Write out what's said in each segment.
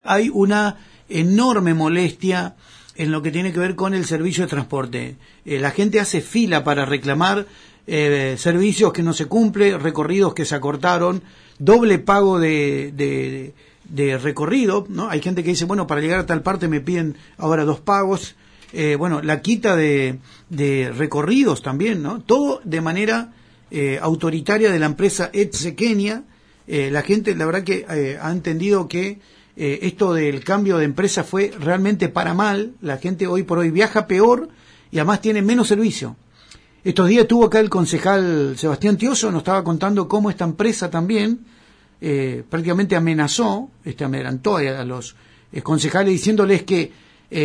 Hay una enorme molestia en lo que tiene que ver con el servicio de transporte. La gente hace fila para reclamar servicios que no se cumplen, recorridos que se acortaron, doble pago de recorrido, ¿no? Hay gente que dice, bueno, para llegar a tal parte me piden ahora 2 pagos. La quita de recorridos también, ¿no? Todo de manera autoritaria de la empresa ETSE Kenia. La gente, la verdad que ha entendido que esto del cambio de empresa fue realmente para mal. La gente hoy por hoy viaja peor y además tiene menos servicio. Estos días estuvo acá el concejal Sebastián Tioso, nos estaba contando cómo esta empresa también prácticamente amedrentó a los concejales diciéndoles que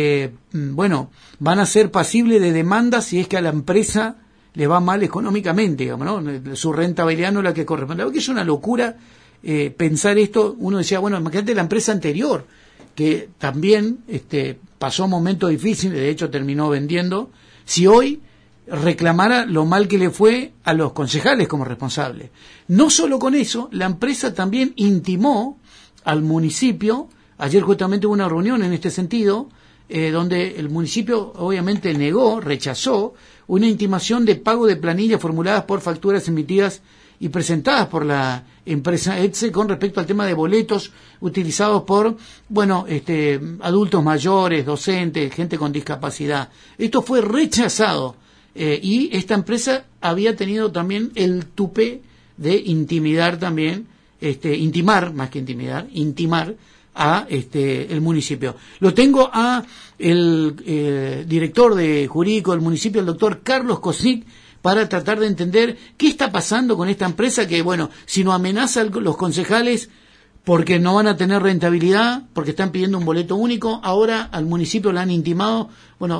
van a ser pasibles de demandas si es que a la empresa le va mal económicamente, digamos, ¿no? Su rentabilidad no es la que corresponde. La verdad que es una locura pensar esto. Uno decía, bueno, imagínate la empresa anterior, que también pasó momentos difíciles, de hecho terminó vendiendo, si hoy reclamara lo mal que le fue a los concejales como responsables. No solo con eso, la empresa también intimó al municipio. Ayer justamente hubo una reunión en este sentido, donde el municipio obviamente rechazó una intimación de pago de planillas formuladas por facturas emitidas y presentadas por la empresa ETSE con respecto al tema de boletos utilizados por, adultos mayores, docentes, gente con discapacidad. Esto fue rechazado y esta empresa había tenido también el tupé de intimidar también, intimar más que intimidar, intimar a el municipio. Lo tengo a el director de jurídico del municipio, el doctor Carlos Cosic, para tratar de entender qué está pasando con esta empresa que, si no amenaza a los concejales porque no van a tener rentabilidad, porque están pidiendo un boleto único, ahora al municipio le han intimado,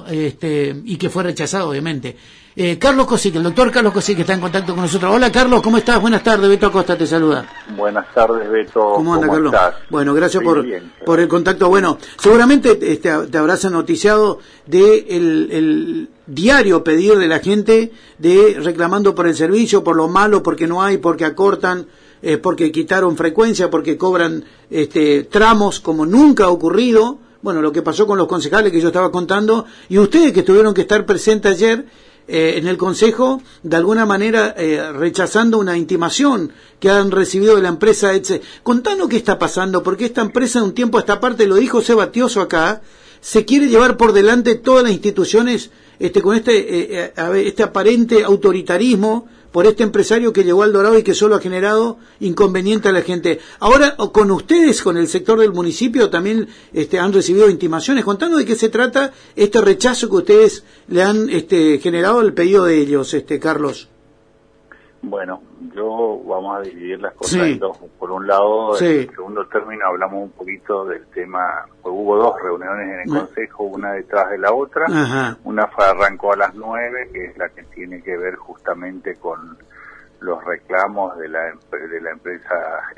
y que fue rechazado, obviamente. Carlos Cosic, el doctor Carlos Cosic, que está en contacto con nosotros. Hola, Carlos, ¿cómo estás? Buenas tardes, Beto Acosta te saluda. Buenas tardes, Beto. ¿Cómo anda, Carlos? Estás? Bueno, gracias por el contacto. Bueno, seguramente te habrás noticiado de el diario pedir de la gente de reclamando por el servicio, por lo malo, porque no hay, porque acortan, porque quitaron frecuencia, porque cobran tramos como nunca ha ocurrido. Bueno, lo que pasó con los concejales que yo estaba contando, y ustedes que tuvieron que estar presentes ayer en el Consejo, de alguna manera rechazando una intimación que han recibido de la empresa ETSE. Contanos qué está pasando, porque esta empresa de un tiempo a esta parte, lo dijo Seba Tioso acá, se quiere llevar por delante todas las instituciones con este aparente autoritarismo por este empresario que llegó al Dorado y que solo ha generado inconveniente a la gente. Ahora, con ustedes, con el sector del municipio, también han recibido intimaciones. Contanos de qué se trata este rechazo que ustedes le han generado al pedido de ellos, Carlos. Bueno, vamos a dividir las cosas en dos. Por un lado, en el segundo término hablamos un poquito del tema. Hubo 2 reuniones en el Consejo, una detrás de la otra. Ajá. Una arrancó a las 9, que es la que tiene que ver justamente con los reclamos de la empresa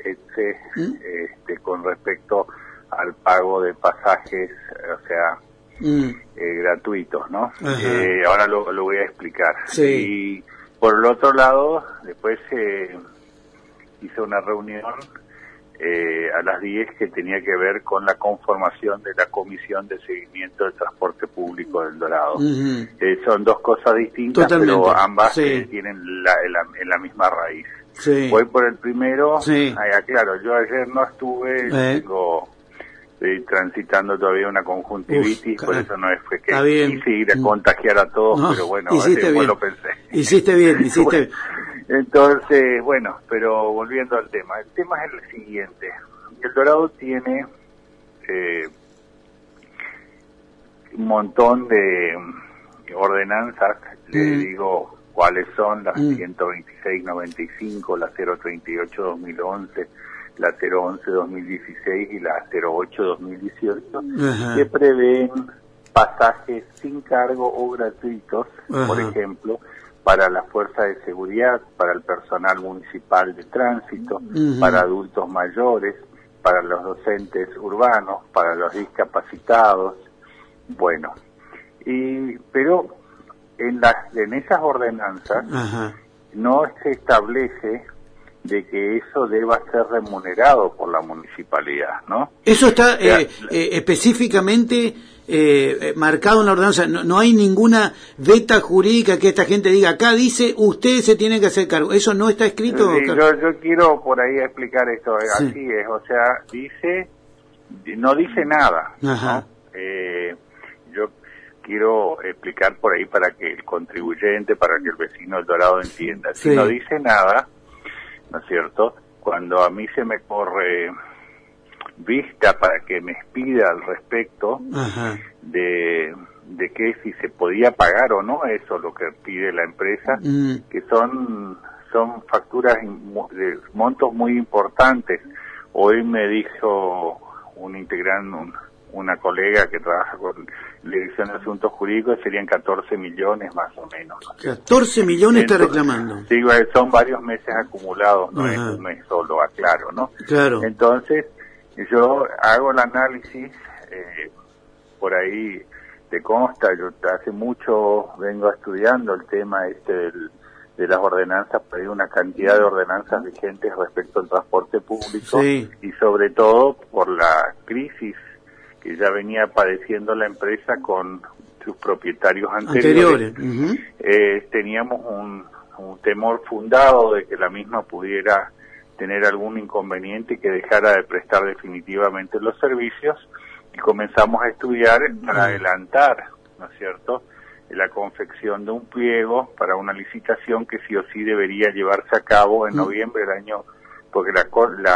ETSE, con respecto al pago de pasajes, gratuitos, ¿no? Ahora lo voy a explicar. Sí. Y por el otro lado, después hice una reunión a las 10 que tenía que ver con la conformación de la Comisión de Seguimiento del Transporte Público del Dorado. Son 2 cosas distintas, totalmente, pero ambas tienen la misma raíz. Sí. Voy por el primero. Sí. Claro, yo ayer no estuve, estoy transitando todavía una conjuntivitis, por eso no fue que quise ir a contagiar a todos, pero bueno, bien. lo pensé. Hiciste bien. Entonces, pero volviendo al tema, el tema es el siguiente. El Dorado tiene un montón de ordenanzas, le digo cuáles son, las 126-95, la 038-2011, la 011-2016 y la 08-2018, que prevén pasajes sin cargo o gratuitos, por ejemplo, para la fuerza de seguridad, para el personal municipal de tránsito, para adultos mayores, para los docentes urbanos, para los discapacitados. Bueno, pero en esas ordenanzas no se establece de que eso deba ser remunerado por la municipalidad, ¿no? Eso está específicamente marcado en la ordenanza. No hay ninguna veta jurídica que esta gente diga, acá dice, ustedes se tienen que hacer cargo. ¿Eso no está escrito? Sí, yo quiero por ahí explicar esto, sí. Así es, o sea, no dice nada, ajá, ¿no? Yo quiero explicar por ahí para que el contribuyente, para que el vecino del Dorado entienda. Si sí. no dice nada, ¿no es cierto? Cuando a mí se me corre vista para que me expida al respecto ajá. de que si se podía pagar o no eso lo que pide la empresa, que son facturas de montos muy importantes. Hoy me dijo un integrante, una colega que trabaja con la Dirección de Asuntos Jurídicos, serían 14 millones más o menos, ¿no? 14 millones está reclamando. Sí, son varios meses acumulados, no ajá. es un mes solo, aclaro, ¿no? Claro. Entonces, yo hago el análisis, por ahí te consta, yo hace mucho vengo estudiando el tema de las ordenanzas, pero hay una cantidad de ordenanzas vigentes respecto al transporte público, sí. y sobre todo por la crisis que ya venía padeciendo la empresa con sus propietarios anteriores. Uh-huh. Teníamos un temor fundado de que la misma pudiera tener algún inconveniente y que dejara de prestar definitivamente los servicios, y comenzamos a estudiar para adelantar, ¿no es cierto?, la confección de un pliego para una licitación que sí o sí debería llevarse a cabo en noviembre del año, porque la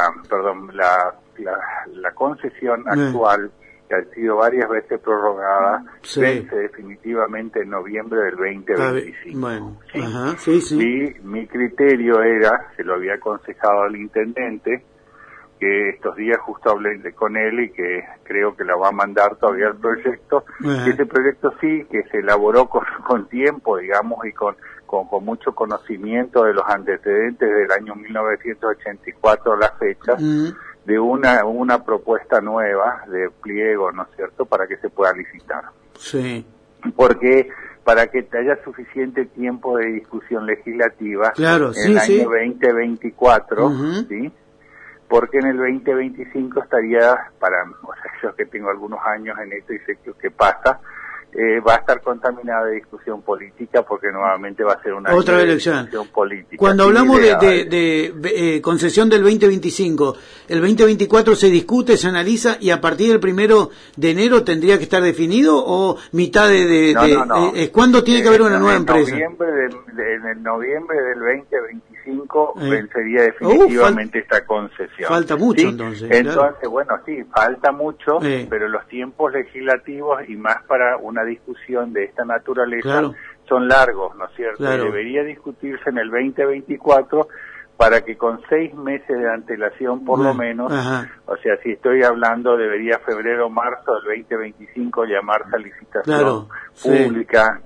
concesión actual, que ha sido varias veces prorrogada, sí. vence definitivamente en noviembre del 2025. Bueno, ¿sí? Ajá, sí, sí. Y mi criterio era, se lo había aconsejado al intendente, que estos días justo hablé con él y que creo que la va a mandar todavía el proyecto, que ese proyecto sí, que se elaboró con tiempo, digamos, y con mucho conocimiento de los antecedentes del año 1984 a la fecha, de una propuesta nueva de pliego, ¿no es cierto?, para que se pueda licitar. Sí. Porque para que haya suficiente tiempo de discusión legislativa, claro, en el año 2024, ¿sí?, porque en el 2025 estaría, o sea, yo que tengo algunos años en esto y sé que pasa, va a estar contaminada de discusión política, porque nuevamente va a ser una otra elección política. Cuando hablamos de concesión del 2025, el 2024 se discute, se analiza, y a partir del 1 de enero tendría que estar definido, o mitad No. ¿cuándo tiene que haber una nueva empresa? En el noviembre del 2025 vencería definitivamente esta concesión. Falta mucho, ¿sí? entonces. Entonces, bueno, sí, falta mucho, pero los tiempos legislativos, y más para una discusión de esta naturaleza, son largos, ¿no es cierto? Y debería discutirse en el 2024 para que con 6 meses de antelación por lo menos, o sea, si estoy hablando, debería febrero o marzo del 2025 llamarse a licitación pública,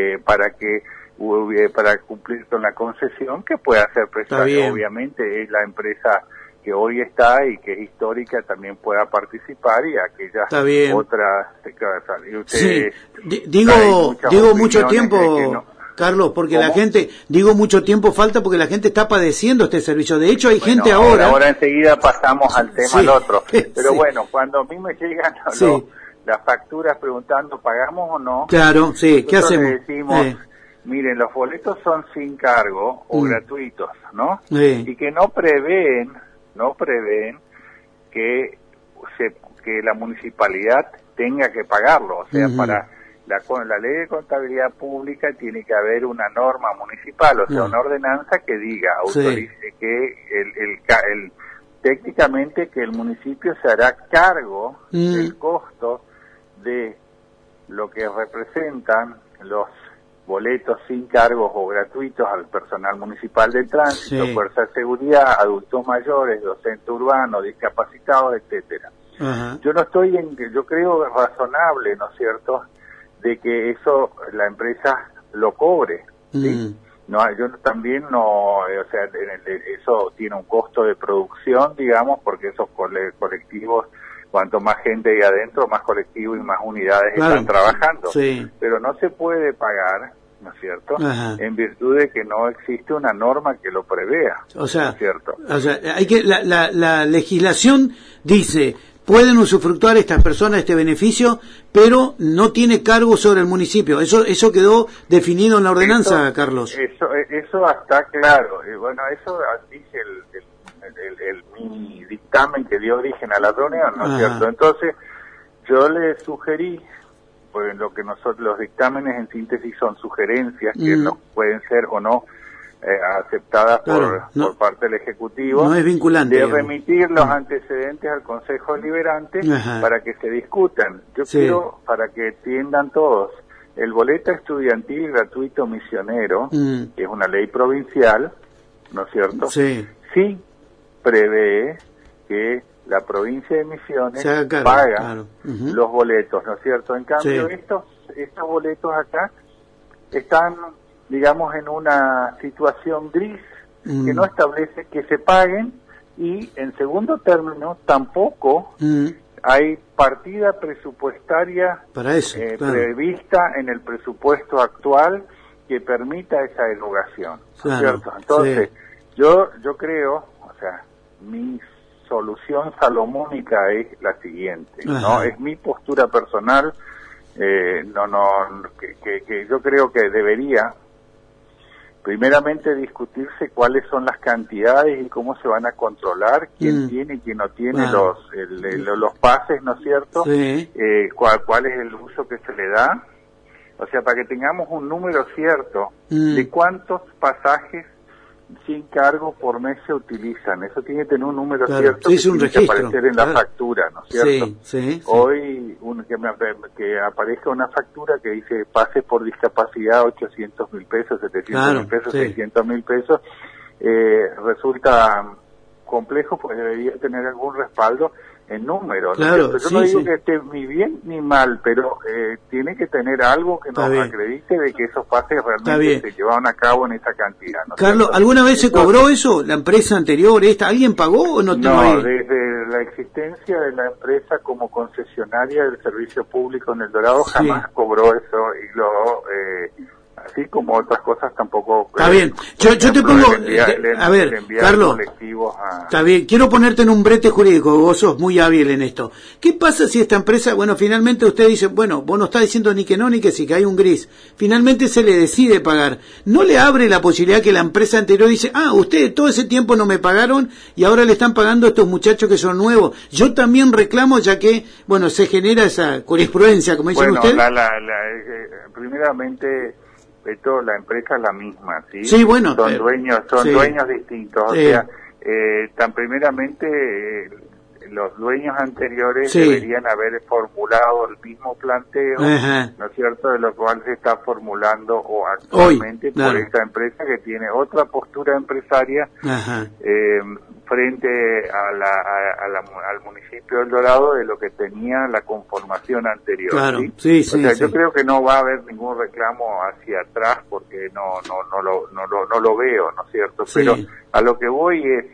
para cumplir con la concesión que pueda ser prestada. Obviamente es la empresa que hoy está y que es histórica también pueda participar, y aquellas otras digo mucho tiempo, Carlos, porque la gente, mucho tiempo falta porque la gente está padeciendo este servicio. De hecho hay gente ahora enseguida pasamos al tema al otro, pero bueno, cuando a mí me llegan las facturas preguntando ¿pagamos o no? Claro, ¿qué hacemos? Le decimos, miren, los boletos son sin cargo o gratuitos, ¿no? Y que no prevén que la municipalidad tenga que pagarlo. O sea, para la ley de contabilidad pública tiene que haber una norma municipal, o sea, una ordenanza que diga, autorice que técnicamente que el municipio se hará cargo del costo de lo que representan los boletos sin cargos o gratuitos al personal municipal de tránsito, fuerza de seguridad, adultos mayores, docentes urbanos, discapacitados, etcétera. Yo yo creo razonable, ¿no es cierto?, de que eso la empresa lo cobre, ¿sí? No, yo también no, o sea, eso tiene un costo de producción, digamos, porque esos colectivos, cuanto más gente hay adentro, más colectivos y más unidades están trabajando. Pero no se puede pagar, ¿no es cierto? Ajá. En virtud de que no existe una norma que lo prevea, O sea, ¿no es cierto? O sea, hay que la legislación dice, pueden usufructuar estas personas este beneficio, pero no tiene cargo sobre el municipio. Eso quedó definido en la ordenanza, Carlos. Eso está claro. Bueno, eso dice mi dictamen que dio origen a la reunión, ¿no es cierto? Entonces, yo le sugerí, pues lo que nosotros, los dictámenes en síntesis son sugerencias que no pueden ser o no aceptadas por parte del Ejecutivo, no es vinculante, de remitir los antecedentes al Consejo Deliberante para que se discutan. Yo quiero, para que entiendan todos, el boleto estudiantil gratuito misionero, que es una ley provincial, ¿no es cierto? Sí prevé que la provincia de Misiones paga los boletos, ¿no es cierto? En cambio, estos boletos acá están, digamos, en una situación gris que no establece que se paguen, y en segundo término tampoco hay partida presupuestaria para eso, prevista en el presupuesto actual que permita esa erogación, ¿cierto? Entonces, yo creo, o sea, mi solución salomónica es la siguiente, ¿no? Es mi postura personal, que yo creo que debería primeramente discutirse cuáles son las cantidades y cómo se van a controlar, quién tiene y quién no tiene los pases, ¿no es cierto? Cuál es el uso que se le da, o sea, para que tengamos un número cierto de cuántos pasajes sin cargo por mes se utilizan. Eso tiene que tener un número cierto que tiene que aparecer en la factura, ¿no es cierto? Hoy que aparezca una factura que dice pases por discapacidad 800.000 pesos, 700.000 pesos, 600.000 pesos, resulta complejo, pues debería tener algún respaldo en número, ¿no? Yo no digo que esté ni bien ni mal, pero tiene que tener algo que nos acredite de que esos pases realmente se llevaron a cabo en esa cantidad, ¿no? Carlos, ¿alguna vez se cobró eso? ¿La empresa anterior alguien pagó o no? No, desde la existencia de la empresa como concesionaria del servicio público en El Dorado jamás cobró eso, y así como otras cosas tampoco. Está bien, yo te pongo, a ver, Carlos, está bien, quiero ponerte en un brete jurídico, vos sos muy hábil en esto. ¿Qué pasa si esta empresa, bueno, finalmente usted dice, bueno, vos no estás diciendo ni que no ni que sí, que hay un gris, finalmente se le decide pagar, ¿no le abre la posibilidad que la empresa anterior dice, ustedes todo ese tiempo no me pagaron y ahora le están pagando a estos muchachos que son nuevos? Yo también reclamo, ya que, bueno, se genera esa jurisprudencia, como dicen ustedes. Primeramente, la empresa es la misma, ¿sí? Sí, bueno. Son dueños distintos, o sea, tan primeramente los dueños anteriores deberían haber formulado el mismo planteo, ¿no es cierto?, de lo cual se está formulando o actualmente por esta empresa que tiene otra postura empresaria frente al municipio del Dorado de lo que tenía la conformación anterior. Yo creo que no va a haber ningún reclamo hacia atrás porque no lo veo, ¿no es cierto? Pero a lo que voy es,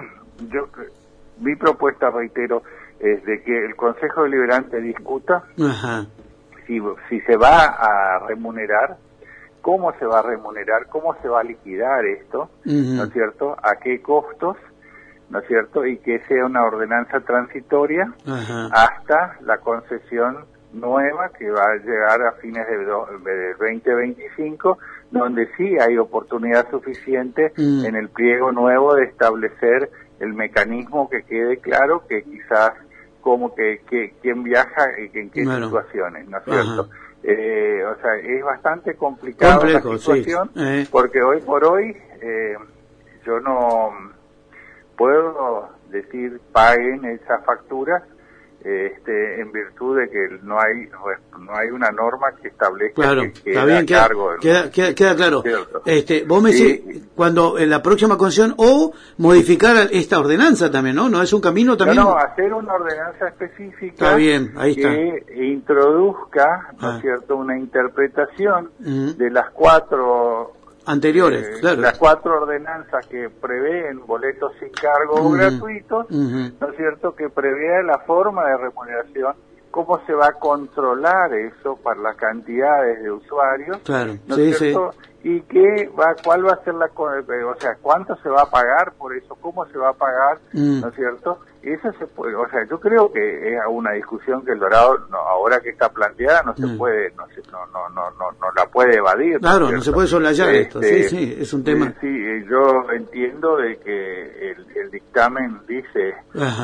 mi propuesta, reitero, es de que el Consejo Deliberante discuta si se va a remunerar, cómo se va a remunerar, cómo se va a liquidar esto, ¿no es cierto?, a qué costos, ¿no es cierto?, y que sea una ordenanza transitoria hasta la concesión nueva que va a llegar a fines del 2025, donde sí hay oportunidad suficiente en el pliego nuevo de establecer el mecanismo que quede claro que quizás como que quién viaja y en qué situaciones, ¿no es cierto? O sea, es bastante complicado la situación, porque hoy por hoy yo no puedo decir paguen esa factura en virtud de que no hay una norma que establezca que está bien, queda claro. Vos me decís cuando en la próxima concesión o modificar esta ordenanza también, ¿no? ¿No es un camino también? No, hacer una ordenanza específica está bien, ahí que introduzca, ¿no es cierto?, una interpretación de las cuatro anteriores, las 4 ordenanzas que prevén boletos sin cargo o gratuitos, ¿no es cierto?, que prevé la forma de remuneración cómo se va a controlar eso para las cantidades de usuarios, claro, ¿no es cierto? Y cuál va a ser o sea, cuánto se va a pagar por eso, cómo se va a pagar, ¿no es cierto? Eso se puede, o sea, yo creo que es una discusión que el Dorado, ahora que está planteada, no se puede, no la puede evadir. Claro, no se puede soslayar esto, sí, es un tema. Sí, yo entiendo de que el dictamen dice,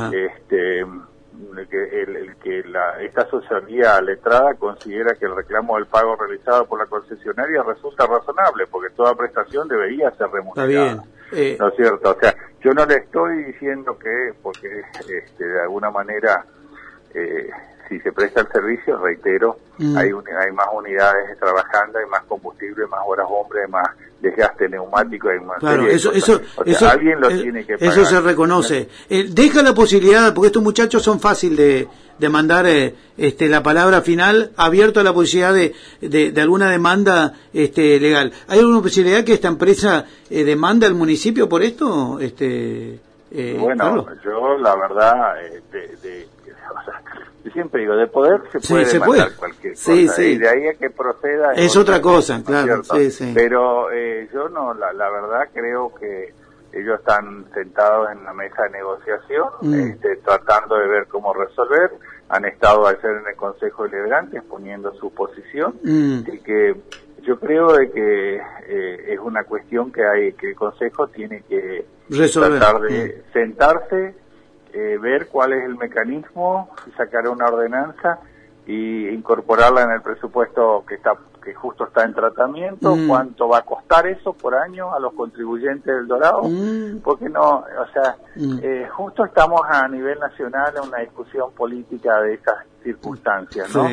que esta asesoría letrada considera que el reclamo del pago realizado por la concesionaria resulta razonable, porque toda prestación debería ser remunerada. Está bien. ¿No es cierto? O sea, yo no le estoy diciendo que, porque de alguna manera, si se presta el servicio, reitero, hay más unidades trabajando, hay más combustible, más horas hombre, más desgaste neumático, hay más. Claro, eso alguien lo tiene que pagar. Eso se reconoce. Deja la posibilidad, porque estos muchachos son fácil de mandar la palabra final, abierto a la posibilidad de alguna demanda legal. ¿Hay alguna posibilidad que esta empresa demande al municipio por esto? Bueno, Carlos. yo la verdad, o sea, yo siempre digo, de poder se puede demandar cualquier cosa, y de ahí a que proceda es otra cosa, claro, pero yo no, la verdad creo que ellos están sentados en la mesa de negociación, tratando de ver cómo resolver. Han estado ayer en el Consejo Deliberante exponiendo su posición, y que yo creo de que es una cuestión que el Consejo tiene que resolver, tratar de sentarse, ver cuál es el mecanismo, sacar una ordenanza y incorporarla en el presupuesto que justo está en tratamiento. ¿Cuánto va a costar eso por año a los contribuyentes del Dorado? Porque no, o sea, justo estamos a nivel nacional en una discusión política de estas circunstancias, ¿no?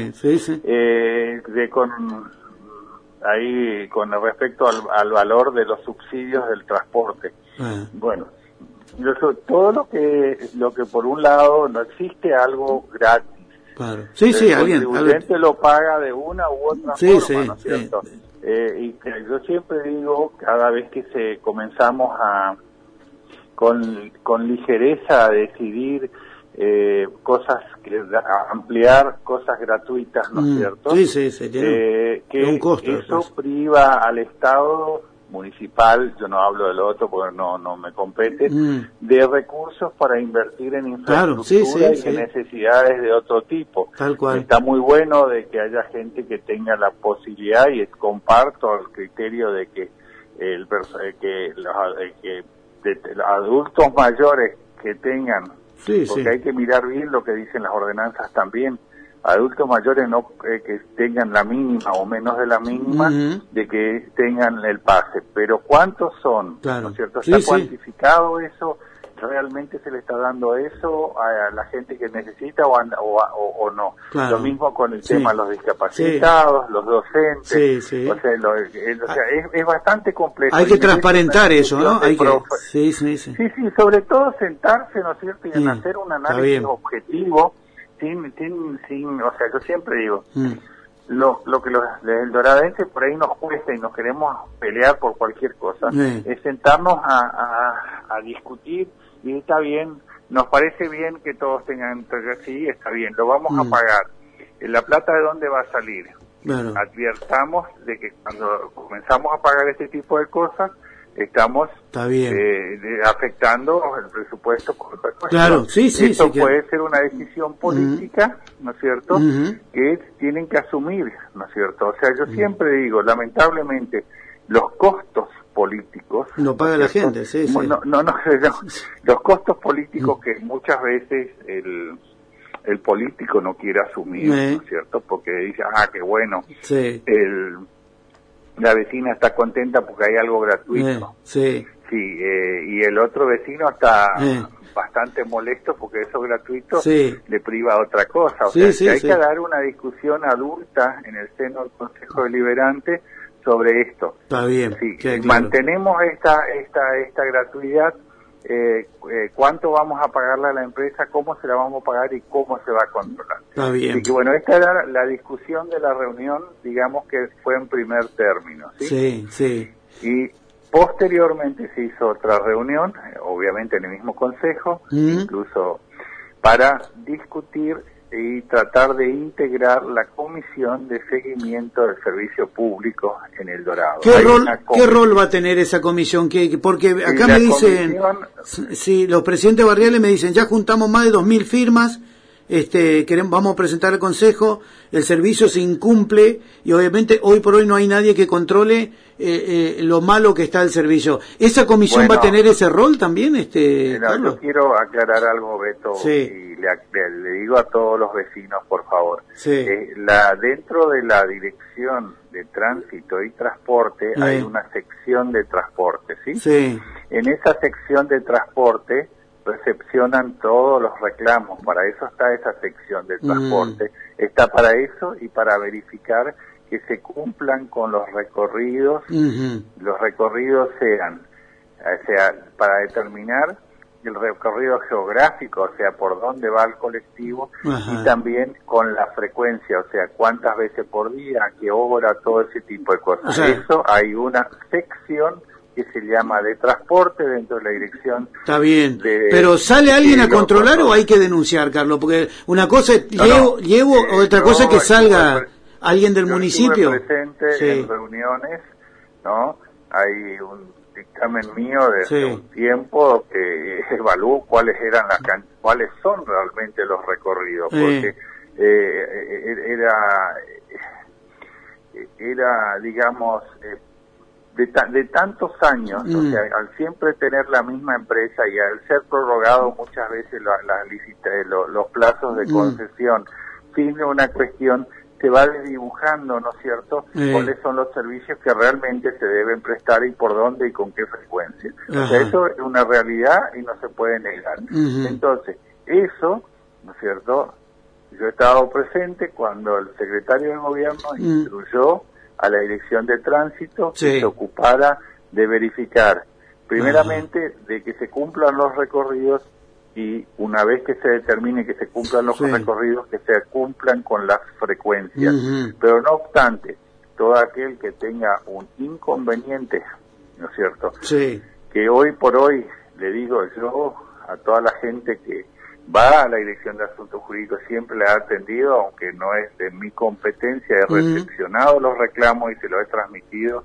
Con respecto al valor de los subsidios del transporte. Bueno, todo lo que por un lado no existe algo gratis. Claro. El contribuyente lo paga de una u otra forma, ¿no es cierto? Y yo siempre digo, cada vez que comenzamos con ligereza a decidir ampliar cosas gratuitas, ¿no es cierto? Que un costo, eso priva al Estado municipal, yo no hablo del otro porque no me compete, de recursos para invertir en infraestructura y en necesidades de otro tipo. Tal cual. Está muy bueno de que haya gente que tenga la posibilidad, y comparto el criterio de que los adultos mayores que tengan, porque hay que mirar bien lo que dicen las ordenanzas también, adultos mayores no que tengan la mínima o menos de la mínima, de que tengan el pase, pero ¿cuántos son? ¿No es cierto? ¿Está cuantificado eso? ¿Realmente se le está dando eso a la gente que necesita o no? Lo mismo con el tema de los discapacitados, los docentes, o sea, es bastante complejo. Hay que transparentar eso, ¿no? Sí, sobre todo sentarse, ¿no es cierto? Y en hacer un análisis objetivo, sin, o sea, yo siempre digo, lo que los doradenses por ahí nos cuesta y nos queremos pelear por cualquier cosa, es sentarnos a discutir, y está bien, nos parece bien que todos tengan, sí, está bien, lo vamos a pagar. ¿La plata de dónde va a salir? Claro. Advirtamos de que cuando comenzamos a pagar este tipo de cosas, estamos afectando el presupuesto. Claro, Esto puede ser una decisión política, ¿no es cierto?, que tienen que asumir, ¿no es cierto? O sea, yo siempre digo, lamentablemente, los costos políticos... Lo paga la gente, los costos políticos que muchas veces el político no quiere asumir, ¿no es cierto? Porque dice, qué bueno, la vecina está contenta porque hay algo gratuito. Y el otro vecino está bastante molesto porque eso gratuito le priva otra cosa. O sea, que hay que dar una discusión adulta en el seno del Consejo Deliberante sobre esto. Está bien. Mantenemos esta gratuidad. ¿Cuánto vamos a pagarle a la empresa? ¿Cómo se la vamos a pagar? ¿Y cómo se va a controlar? Está bien. Así que bueno, esta era la discusión de la reunión, digamos que fue en primer término, Y posteriormente se hizo otra reunión, obviamente en el mismo consejo, incluso para discutir y tratar de integrar la comisión de seguimiento del servicio público en El Dorado. ¿Qué rol va a tener esa comisión? Porque acá me dicen, sí, los presidentes barriales me dicen, ya juntamos más de 2.000 firmas, vamos a presentar al Consejo, el servicio se incumple y obviamente hoy por hoy no hay nadie que controle lo malo que está el servicio. ¿Esa comisión va a tener ese rol también, Carlos? Yo quiero aclarar algo, Beto, y le digo a todos los vecinos, por favor. Sí. Dentro de la Dirección de Tránsito y Transporte hay una sección de transporte, ¿sí? Sí. En esa sección de transporte recepcionan todos los reclamos, para eso está esa sección de transporte, está para eso y para verificar que se cumplan con los recorridos, los recorridos sean, o sea, para determinar el recorrido geográfico, o sea, por dónde va el colectivo, y también con la frecuencia, o sea, cuántas veces por día, a qué hora, todo ese tipo de cosas. O sea, eso hay una sección que se llama de transporte dentro de la dirección. Está bien, pero ¿sale alguien a controlar o hay que denunciar, Carlos? Porque una cosa es llevo o otra cosa es que salga alguien del municipio. Yo presente en reuniones, ¿no? Hay un dictamen mío desde un tiempo que evaluó cuáles son realmente los recorridos, porque era digamos, de tantos años, o sea, al siempre tener la misma empresa y al ser prorrogado muchas veces los plazos de concesión, tiene una cuestión, se va dibujando, ¿no es cierto?, cuáles son los servicios que realmente se deben prestar y por dónde y con qué frecuencia. O sea, eso es una realidad y no se puede negar. Entonces, eso, ¿no es cierto?, yo he estado presente cuando el secretario de Gobierno instruyó a la Dirección de Tránsito que se ocupara de verificar, primeramente, de que se cumplan los recorridos y una vez que se determine que se cumplan los recorridos, que se cumplan con las frecuencias. Pero no obstante, todo aquel que tenga un inconveniente, ¿no es cierto?, que hoy por hoy, le digo yo a toda la gente que va a la Dirección de Asuntos Jurídicos, siempre le ha atendido, aunque no es de mi competencia, he recepcionado los reclamos y se los he transmitido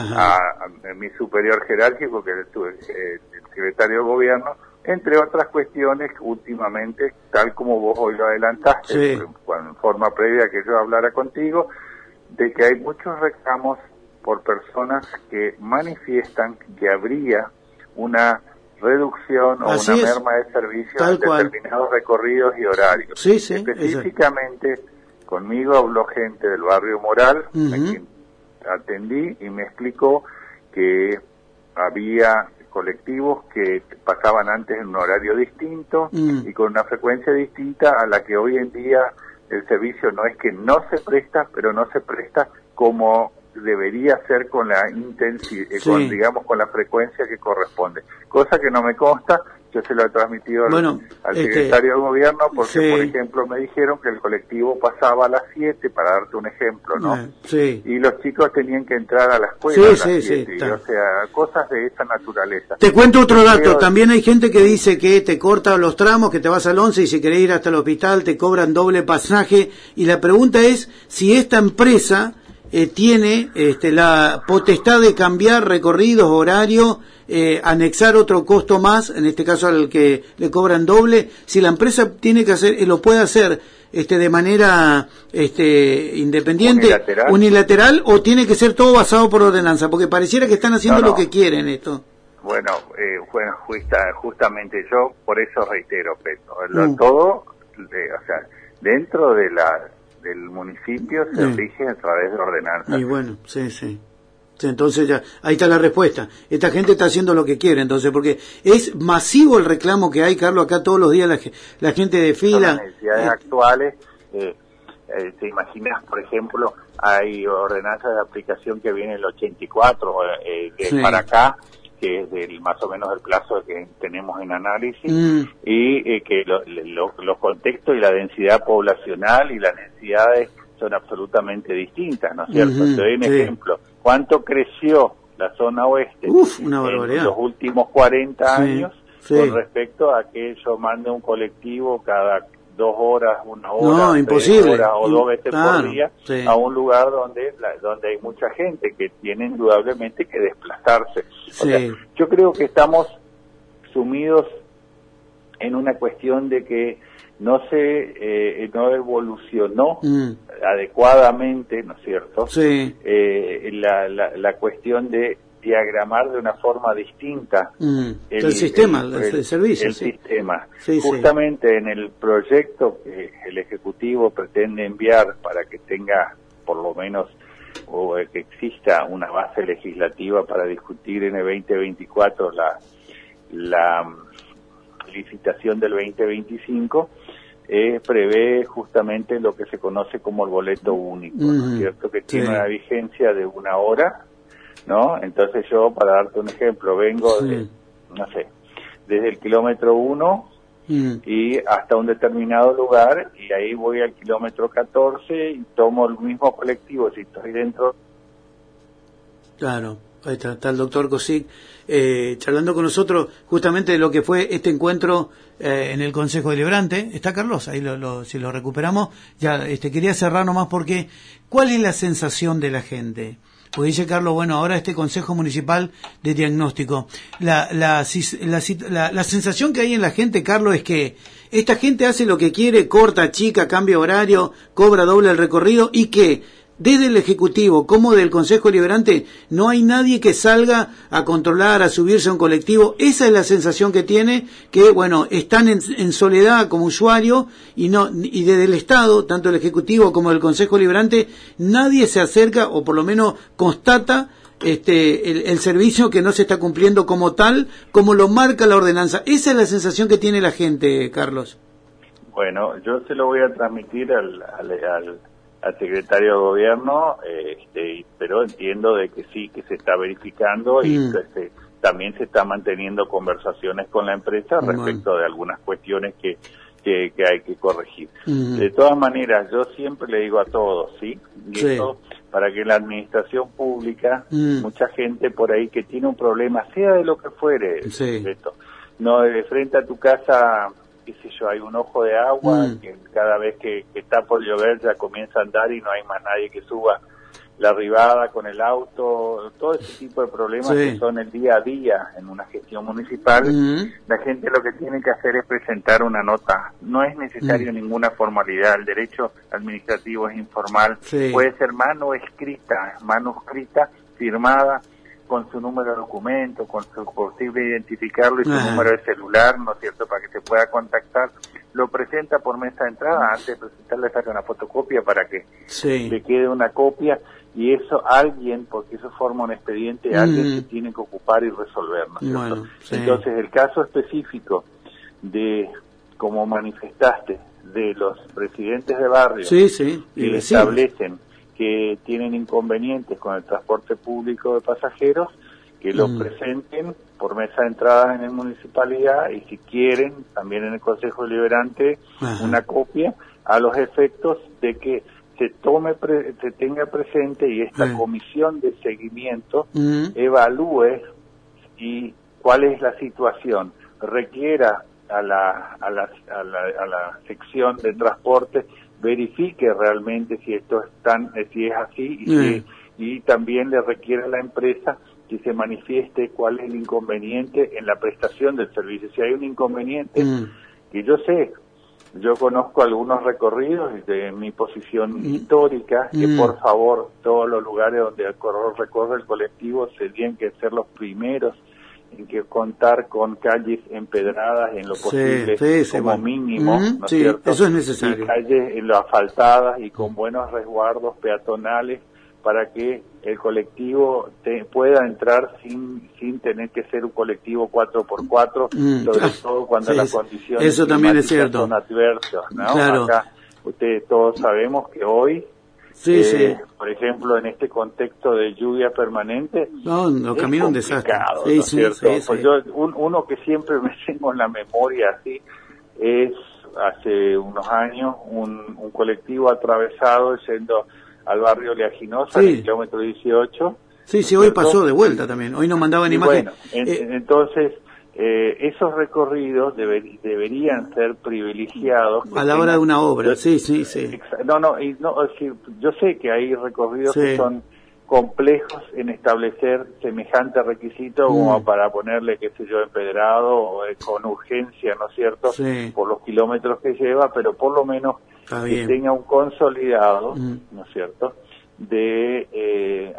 a mi superior jerárquico, que es el secretario de Gobierno, entre otras cuestiones, últimamente, tal como vos hoy lo adelantaste, en forma previa que yo hablara contigo, de que hay muchos reclamos por personas que manifiestan que habría una reducción o una merma de servicios en determinados recorridos y horarios. Específicamente, conmigo habló gente del barrio Moral, a quien atendí y me explicó que había colectivos que pasaban antes en un horario distinto y con una frecuencia distinta a la que hoy en día el servicio no es que no se presta, pero no se presta como debería ser con la intensidad, digamos, con la frecuencia que corresponde. Cosa que no me consta, yo se lo he transmitido al secretario de Gobierno, porque, por ejemplo, me dijeron que el colectivo pasaba a las 7, para darte un ejemplo, ¿no? Y los chicos tenían que entrar a la escuela a las 7, o sea, cosas de esa naturaleza. Te cuento otro dato, también hay gente que dice que te corta los tramos, que te vas al 11 y si querés ir hasta el hospital te cobran doble pasaje, y la pregunta es si esta empresa tiene la potestad de cambiar recorridos, horarios, anexar otro costo más, en este caso al que le cobran doble, si la empresa tiene que hacer, lo puede hacer de manera independiente, unilateral, o tiene que ser todo basado por ordenanza, porque pareciera que están haciendo lo que quieren esto. Bueno, justamente yo por eso reitero, todo, o sea, dentro de del municipio se rige a través de ordenanzas. Y bueno, entonces ya, ahí está la respuesta. Esta gente está haciendo lo que quiere, entonces, porque es masivo el reclamo que hay, Carlos, acá todos los días la gente desfila. Son las necesidades actuales. Te imaginas, por ejemplo, hay ordenanzas de aplicación que viene el 84 para acá, que es más o menos el plazo que tenemos en análisis, y que los contextos y la densidad poblacional y las necesidades son absolutamente distintas, ¿no es cierto? Te doy un ejemplo. ¿Cuánto creció la zona oeste en los últimos 40 años con respecto a que yo mande un colectivo cada 2 horas, 1 hora, 3 imposible. horas o 2 veces Claro, por día sí. a un lugar donde hay mucha gente que tiene indudablemente que desplazarse. O sea, yo creo que estamos sumidos en una cuestión de que no evolucionó adecuadamente, ¿no es cierto? Sí. La cuestión de diagramar de una forma distinta el sistema, el servicio. El sistema. Sí, justamente en el proyecto que el Ejecutivo pretende enviar para que tenga por lo menos o que exista una base legislativa para discutir en el 2024 la licitación del 2025, prevé justamente lo que se conoce como el boleto único, ¿no es cierto? Que tiene una vigencia de 1 hora, ¿no? Entonces yo, para darte un ejemplo, vengo de, no sé, desde el kilómetro 1 y hasta un determinado lugar, y ahí voy al kilómetro 14 y tomo el mismo colectivo si estoy dentro. Claro, ahí está el doctor Cosic charlando con nosotros justamente de lo que fue este encuentro en el Consejo Deliberante. Está Carlos, ahí si lo recuperamos. Ya quería cerrar nomás porque ¿cuál es la sensación de la gente? Porque dice Carlos, bueno, ahora este Consejo Municipal de Diagnóstico. La sensación que hay en la gente, Carlos, es que esta gente hace lo que quiere, corta, chica, cambia horario, cobra doble el recorrido y que desde el Ejecutivo como del Consejo Deliberante no hay nadie que salga a controlar, a subirse a un colectivo. Esa es la sensación que tiene, que bueno, están en soledad como usuario y desde el Estado, tanto el Ejecutivo como el Consejo Deliberante, nadie se acerca o por lo menos constata el servicio que no se está cumpliendo como tal, como lo marca la ordenanza. Esa es la sensación que tiene la gente, Carlos. Bueno, yo se lo voy a transmitir al secretario de Gobierno, pero entiendo de que sí, que se está verificando y que también se está manteniendo conversaciones con la empresa respecto de algunas cuestiones que hay que corregir. De todas maneras, yo siempre le digo a todos, ¿sí? Y esto para que la administración pública, mucha gente por ahí que tiene un problema, sea de lo que fuere, esto, no de frente a tu casa, qué sé yo, hay un ojo de agua que cada vez que está por llover ya comienza a andar y no hay más nadie que suba la arribada con el auto, todo ese tipo de problemas que son el día a día en una gestión municipal. La gente lo que tiene que hacer es presentar una nota. No es necesario ninguna formalidad, el derecho administrativo es informal, puede ser manuscrita, firmada, con su número de documento, con su posible identificarlo y su número de celular, ¿no es cierto?, para que se pueda contactar. Lo presenta por mesa de entrada, antes de presentarle saca una fotocopia para que le quede una copia, y eso alguien, porque eso forma un expediente, alguien se tiene que ocupar y resolver, ¿no es cierto? Bueno, entonces el caso específico de, como manifestaste, de los presidentes de barrio que establecen que tienen inconvenientes con el transporte público de pasajeros, que lo presenten por mesa de entrada en la municipalidad y si quieren, también en el Consejo Deliberante, una copia a los efectos de que se tenga presente y esta comisión de seguimiento evalúe y cuál es la situación, requiera a la sección de transporte, verifique realmente si esto si es así y también le requiere a la empresa que se manifieste cuál es el inconveniente en la prestación del servicio. Si hay un inconveniente, que yo conozco algunos recorridos de mi posición histórica, que por favor todos los lugares donde recorre el colectivo se tienen que ser los primeros en que contar con calles empedradas en lo posible como mínimo, ¿no es cierto? Eso es necesario. Y calles asfaltadas y con buenos resguardos peatonales para que el colectivo pueda entrar sin tener que ser un colectivo 4x4, sobre todo cuando las condiciones eso también es cierto. Son adversas, ¿no? Claro. Acá ustedes todos sabemos que hoy por ejemplo, en este contexto de lluvia permanente, los caminos un desastre. ¿No es cierto? Pues yo, uno que siempre me tengo en la memoria así, es hace unos años un colectivo atravesado yendo al barrio Leaginosa, en el kilómetro 18. Hoy pasó de vuelta también, hoy nos mandaban imágenes. Bueno, entonces, esos recorridos deberían ser privilegiados a la hora de una obra. Sí. No, es que yo sé que hay recorridos que son complejos en establecer semejante requisito como para ponerle, qué sé yo, empedrado o con urgencia, ¿no es cierto?, por los kilómetros que lleva, pero por lo menos que tenga un consolidado, ¿no es cierto?, de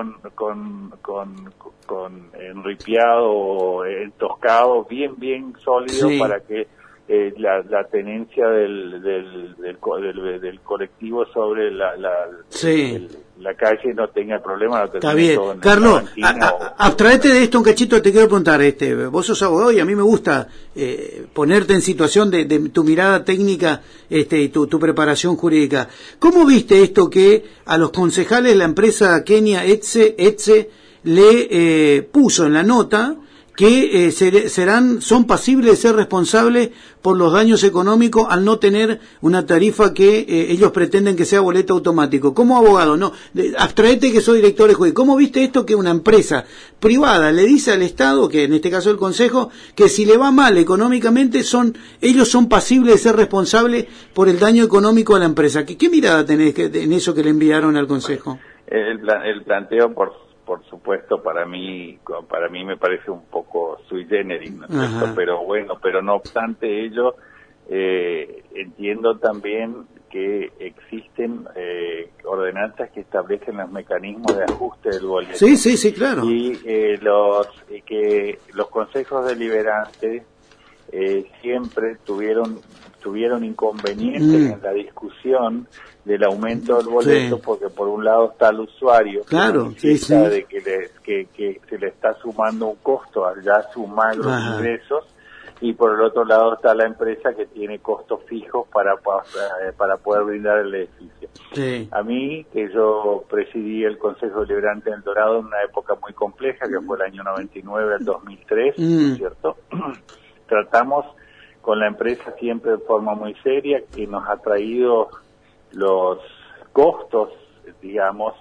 con enripiado o entoscado bien sólido para que la tenencia del colectivo sobre la calle no tenga problema. Está bien. Carlos, abstraete de esto un cachito, te quiero preguntar, vos sos abogado y a mí me gusta ponerte en situación de tu mirada técnica y tu preparación jurídica. ¿Cómo viste esto que a los concejales la empresa Kenia ETSE le puso en la nota que son pasibles de ser responsables por los daños económicos al no tener una tarifa que ellos pretenden que sea boleto automático? Como abogado, abstraete que soy director de juez, ¿cómo viste esto que una empresa privada le dice al Estado, que en este caso el Consejo, que si le va mal económicamente ellos son pasibles de ser responsables por el daño económico a la empresa? ¿Qué mirada tenés en eso que le enviaron al Consejo? El planteo, por supuesto, para mí me parece un poco sui generis, ¿no es cierto? Pero no obstante ello, entiendo también que existen ordenanzas que establecen los mecanismos de ajuste del boleto. Sí, claro. Y que los consejos deliberantes siempre tuvieron inconvenientes en la discusión del aumento del boleto, porque por un lado está el usuario, de que se le está sumando un costo al ya sumar los ingresos, y por el otro lado está la empresa que tiene costos fijos para poder brindar el edificio. A mí, que yo presidí el Consejo Deliberante en El Dorado en una época muy compleja, que fue el año 99 al 2003, ¿no es cierto? Tratamos con la empresa siempre de forma muy seria, que nos ha traído los costos, digamos,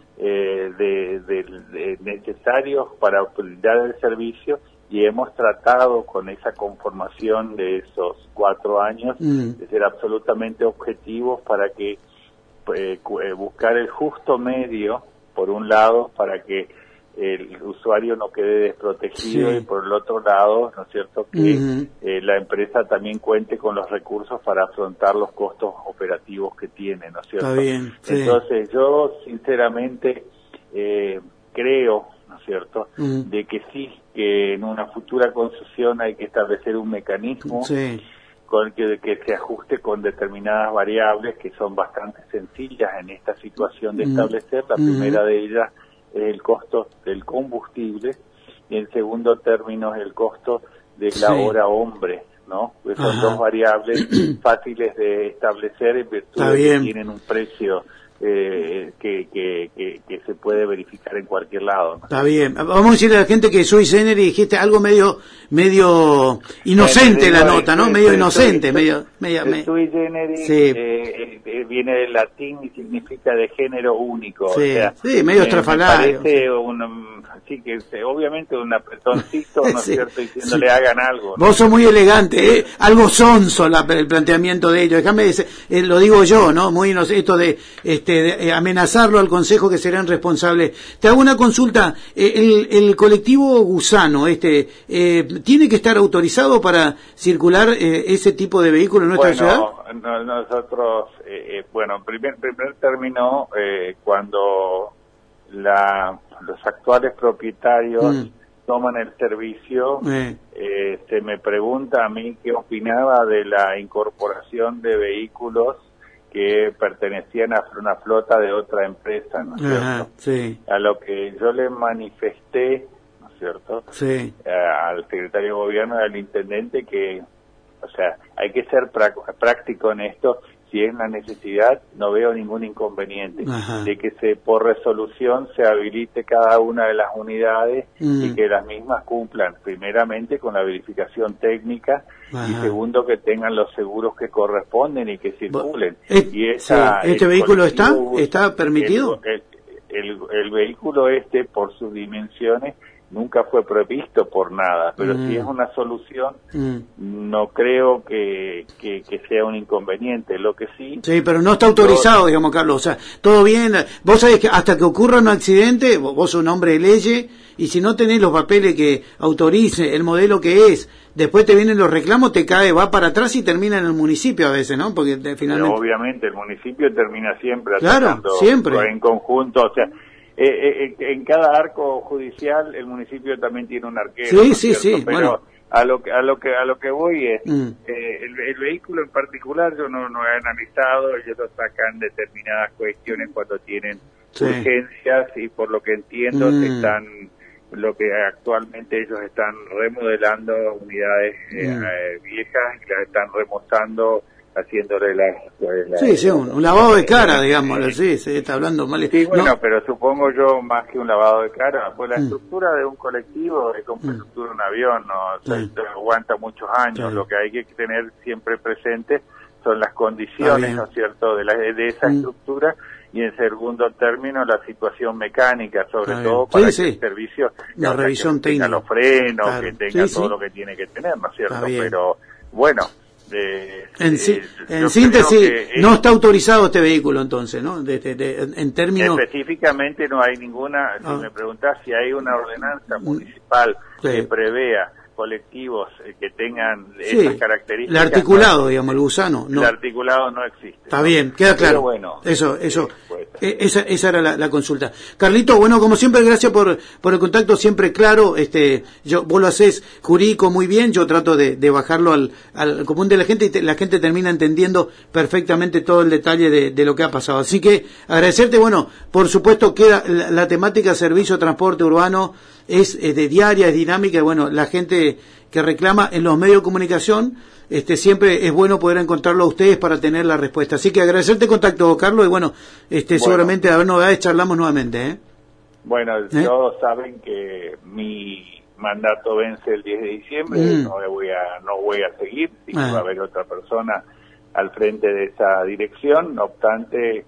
necesarios para brindar el servicio, y hemos tratado con esa conformación de esos 4 años de ser absolutamente objetivos para que buscar el justo medio, por un lado, para que el usuario no quede desprotegido, y por el otro lado, ¿no es cierto?, que la empresa también cuente con los recursos para afrontar los costos operativos que tiene, ¿no es cierto? Está bien, Entonces yo sinceramente creo, ¿no es cierto?, de que sí, que en una futura concesión hay que establecer un mecanismo con que se ajuste con determinadas variables que son bastante sencillas en esta situación de establecer. La primera de ellas es el costo del combustible, y en segundo término es el costo de la hora hombre, ¿no? Pues son dos variables fáciles de establecer en virtud de que tienen un precio que se puede verificar en cualquier lado, ¿no? Está bien. Vamos a decirle a la gente que soy generis, dijiste algo medio inocente la nota, ¿no? Medio inocente, sui generis viene del latín y significa de género único, o sea, medio estrafalario. Parece así que obviamente un apretoncito, ¿no es cierto?, diciéndole hagan algo, ¿no? Vos sos muy elegante, algo sonso el planteamiento de ellos. Déjame decir, lo digo yo, ¿no? Muy inocente, esto de amenazarlo al Consejo que serán responsables. Te hago una consulta, el colectivo Gusano, ¿tiene que estar autorizado para circular ese tipo de vehículos en nuestra ciudad? Nosotros, en primer término, cuando los actuales propietarios toman el servicio, se me pregunta a mí qué opinaba de la incorporación de vehículos que pertenecían a una flota de otra empresa, ¿no es cierto? A lo que yo le manifesté, ¿no es cierto?, al secretario de Gobierno y al intendente que, o sea, hay que ser práctico en esto. Si es una necesidad, no veo ningún inconveniente de que por resolución se habilite cada una de las unidades y que las mismas cumplan primeramente con la verificación técnica y segundo que tengan los seguros que corresponden y que circulen. ¿Este vehículo está permitido? El vehículo por sus dimensiones nunca fue previsto por nada, pero si es una solución, no creo que sea un inconveniente. Lo que sí... Sí, pero no está autorizado, digamos, Carlos. O sea, todo bien. Vos sabés que hasta que ocurra un accidente, vos sos un hombre de leyes, y si no tenés los papeles que autorice el modelo que es, después te vienen los reclamos, te cae, va para atrás y termina en el municipio a veces, ¿no? Porque finalmente... Pero obviamente el municipio termina siempre claro, siempre en conjunto, o sea... en cada arco judicial el municipio también tiene un arquero, sí, ¿no? Sí, sí, pero bueno. a lo que voy es el vehículo en particular yo no he analizado, ellos lo sacan determinadas cuestiones cuando tienen urgencias, y por lo que entiendo lo que actualmente ellos están remodelando unidades viejas, y las están remozando, haciéndole un lavado de cara, digámoslo, sí, se está hablando mal. Sí, bueno, pero supongo yo, más que un lavado de cara, pues la estructura de un colectivo es como la estructura de un avión, ¿no? Aguanta muchos años. Lo que hay que tener siempre presente son las condiciones, ¿no es cierto?, de esa estructura, y en segundo término la situación mecánica, sobre todo para que el servicio, la revisión técnica, tenga los frenos, que tenga todo lo que tiene que tener, ¿no es cierto? Pero bueno, en síntesis, no está autorizado este vehículo entonces, ¿no? En términos... Específicamente no hay ninguna, si me preguntás si hay una ordenanza municipal que prevea colectivos que tengan esas características. El articulado, digamos, el gusano. No. El articulado no existe. Está bien, queda claro. Pero bueno, esa era la consulta. Carlito, bueno, como siempre, gracias por el contacto, siempre claro. Vos lo hacés jurídico muy bien, yo trato de bajarlo al común de la gente, y la gente termina entendiendo perfectamente todo el detalle de lo que ha pasado. Así que agradecerte, bueno, por supuesto queda la temática servicio transporte urbano, es de diaria, es dinámica, y bueno, la gente que reclama en los medios de comunicación, siempre es bueno poder encontrarlo a ustedes para tener la respuesta. Así que agradecerte el contacto, Carlos, y bueno, seguramente a ver novedades charlamos nuevamente, Bueno, todos saben que mi mandato vence el 10 de diciembre, no voy a seguir, sí que va a haber otra persona al frente de esa dirección. No obstante,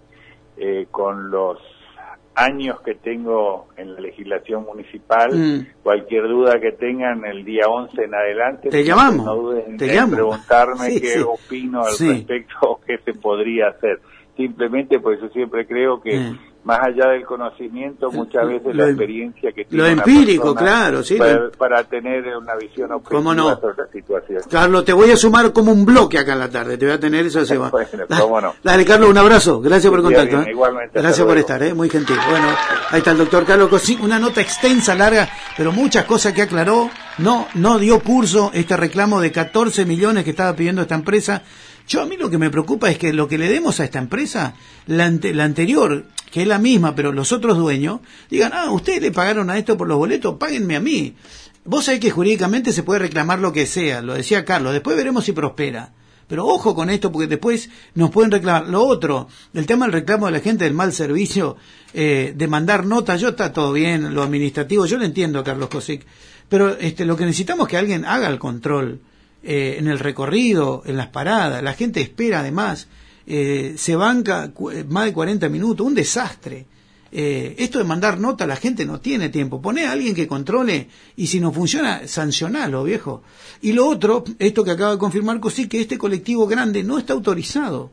con los años que tengo en la legislación municipal, cualquier duda que tengan el día 11 en adelante, te llamamos, no duden en preguntarme qué opino al respecto o qué se podría hacer. Simplemente, pues yo siempre creo que más allá del conocimiento, muchas veces la experiencia que tiene lo empírico, claro, para tener una visión objetiva sobre la situación. Carlos, te voy a sumar como un bloque acá en la tarde, te voy a tener eso. Bueno, cómo no. Dale, Carlos, un abrazo, gracias por el contacto. Bien, igualmente. Gracias por estar, muy gentil. Bueno, ahí está el doctor Carlos Cosic, una nota extensa, larga, pero muchas cosas que aclaró. No dio curso este reclamo de 14 millones que estaba pidiendo esta empresa. A mí lo que me preocupa es que lo que le demos a esta empresa, la anterior, que es la misma, pero los otros dueños, digan, ustedes le pagaron a esto por los boletos, páguenme a mí. Vos sabés que jurídicamente se puede reclamar lo que sea, lo decía Carlos, después veremos si prospera. Pero ojo con esto, porque después nos pueden reclamar. Lo otro, el tema del reclamo de la gente del mal servicio, de mandar notas, está todo bien, lo administrativo, yo lo entiendo, Carlos Cosic, pero lo que necesitamos es que alguien haga el control. En el recorrido, en las paradas, la gente espera además, se banca más de 40 minutos, un desastre. Esto de mandar nota, la gente no tiene tiempo. Poné a alguien que controle, y si no funciona, sancionalo, viejo. Y lo otro, esto que acaba de confirmar Cosic, que este colectivo grande no está autorizado.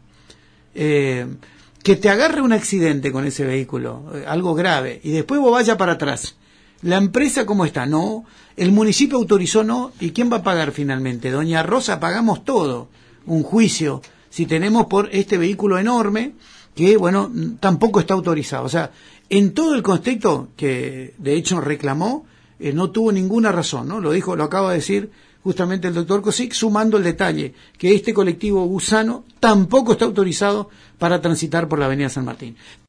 Que te agarre un accidente con ese vehículo, algo grave, y después vos vayas para atrás. La empresa, ¿cómo está? No. El municipio autorizó, no. ¿Y quién va a pagar finalmente? Doña Rosa, pagamos todo. Un juicio, si tenemos por este vehículo enorme, que, bueno, tampoco está autorizado. O sea, en todo el contexto que, de hecho, reclamó, no tuvo ninguna razón, ¿no? Lo acaba de decir justamente el doctor Cosic, sumando el detalle, que este colectivo gusano tampoco está autorizado para transitar por la avenida San Martín.